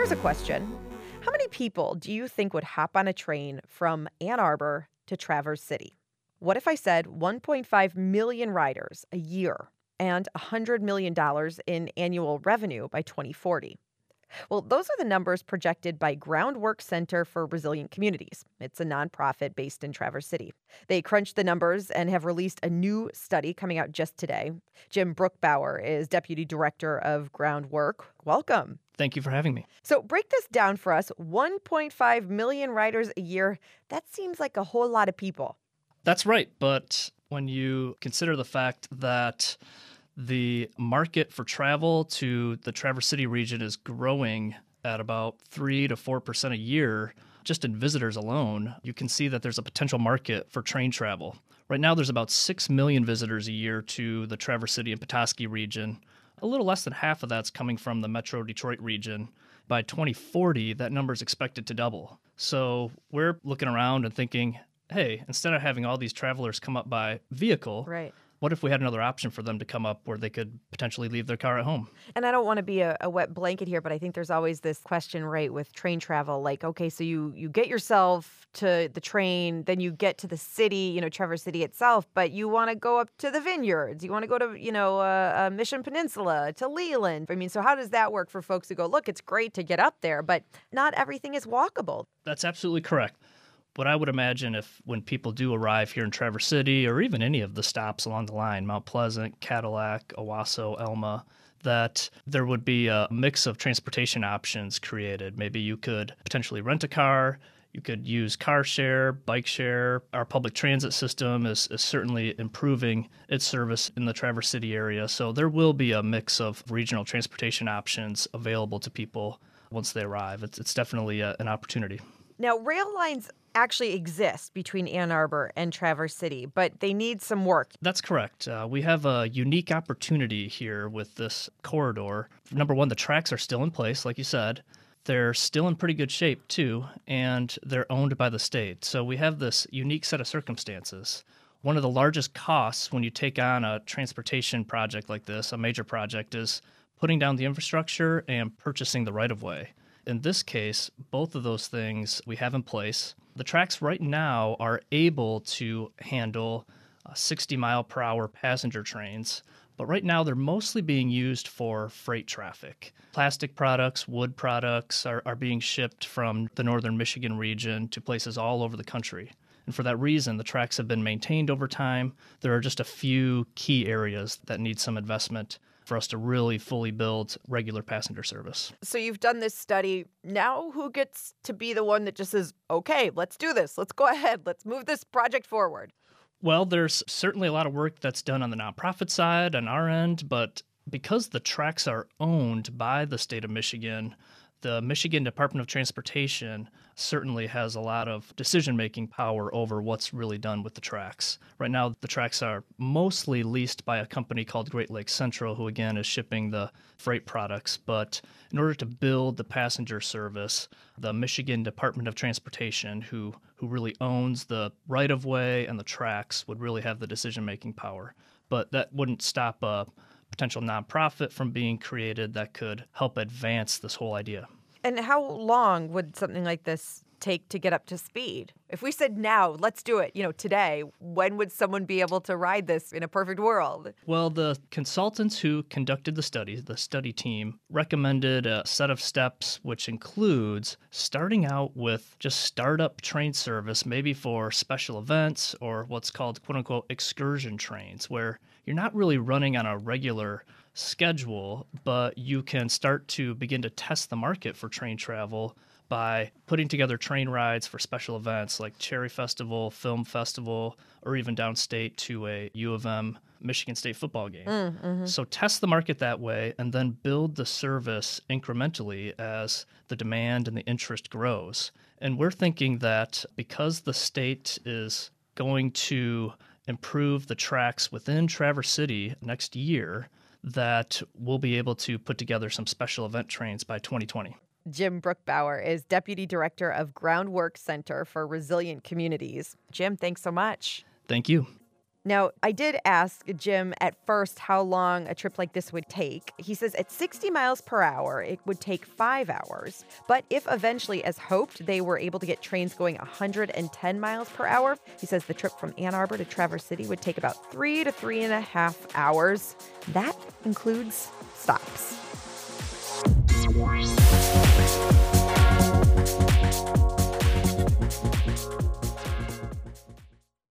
Here's a question. How many people do you think would hop on a train from Ann Arbor to Traverse City? What if I said 1.5 million riders a year and $100 million in annual revenue by 2040? Well, those are the numbers projected by Groundwork Center for Resilient Communities. It's a nonprofit based in Traverse City. They crunched the numbers and have released a new study coming out just today. Jim Brookbauer is Deputy Director of Groundwork. Welcome. Thank you for having me. So break this down for us. 1.5 million riders a year. That seems like a whole lot of people. That's right. But when you consider the fact that the market for travel to the Traverse City region is growing at about 3 to 4% a year, just in visitors alone, you can see that there's a potential market for train travel. Right now, there's about 6 million visitors a year to the Traverse City and Petoskey region. A little less than half of that's coming from the Metro Detroit region. By 2040, that number is expected to double. So we're looking around and thinking, hey, instead of having all these travelers come up by vehicle, Right. what if we had another option for them to come up where they could potentially leave their car at home? And I don't want to be a wet blanket here, but I think there's always this question, right, with train travel. Like, okay, so you get yourself to the train, then you get to the city, Traverse City itself, but you want to go up to the vineyards. You want to go to, Mission Peninsula, to Leland. I mean, so how does that work for folks who go, look, it's great to get up there, but not everything is walkable? That's absolutely correct. What I would imagine if when people do arrive here in Traverse City or even any of the stops along the line, Mount Pleasant, Cadillac, Owasso, Elma, that there would be a mix of transportation options created. Maybe you could potentially rent a car. You could use car share, bike share. Our public transit system is certainly improving its service in the Traverse City area. So there will be a mix of regional transportation options available to people once they arrive. It's definitely an opportunity. Now, rail lines actually exist between Ann Arbor and Traverse City, but they need some work. That's correct. We have a unique opportunity here with this corridor. Number one, the tracks are still in place, like you said. They're still in pretty good shape, too, and they're owned by the state. So we have this unique set of circumstances. One of the largest costs when you take on a transportation project like this, a major project, is putting down the infrastructure and purchasing the right-of-way. In this case, both of those things we have in place. The tracks right now are able to handle 60-mile-per-hour passenger trains, but right now they're mostly being used for freight traffic. Plastic products, wood products are being shipped from the northern Michigan region to places all over the country. And for that reason, the tracks have been maintained over time. There are just a few key areas that need some investment for us to really fully build regular passenger service. So you've done this study. Now who gets to be the one that just says, okay, let's do this. Let's go ahead. Let's move this project forward? Well, there's certainly a lot of work that's done on the nonprofit side on our end, but because the tracks are owned by the state of Michigan, the Michigan Department of Transportation certainly has a lot of decision-making power over what's really done with the tracks. Right now, the tracks are mostly leased by a company called Great Lakes Central, who again is shipping the freight products. But in order to build the passenger service, the Michigan Department of Transportation, who really owns the right-of-way and the tracks, would really have the decision-making power. But that wouldn't stop a potential nonprofit from being created that could help advance this whole idea. And how long would something like this take to get up to speed? If we said now, let's do it, today, when would someone be able to ride this in a perfect world? Well, the consultants who conducted the study team, recommended a set of steps, which includes starting out with just startup train service, maybe for special events or what's called quote-unquote excursion trains, where you're not really running on a regular schedule, but you can start to begin to test the market for train travel by putting together train rides for special events like Cherry Festival, Film Festival, or even downstate to a U of M Michigan State football game. So test the market that way and then build the service incrementally as the demand and the interest grows. And we're thinking that because the state is going to improve the tracks within Traverse City next year, that we'll be able to put together some special event trains by 2020. Jim Brookbauer is Deputy Director of Groundwork Center for Resilient Communities. Jim, thanks so much. Thank you. Now, I did ask Jim at first how long a trip like this would take. He says at 60 miles per hour, it would take 5 hours. But if eventually, as hoped, they were able to get trains going 110 miles per hour, he says the trip from Ann Arbor to Traverse City would take about 3 to 3.5 hours. That includes stops.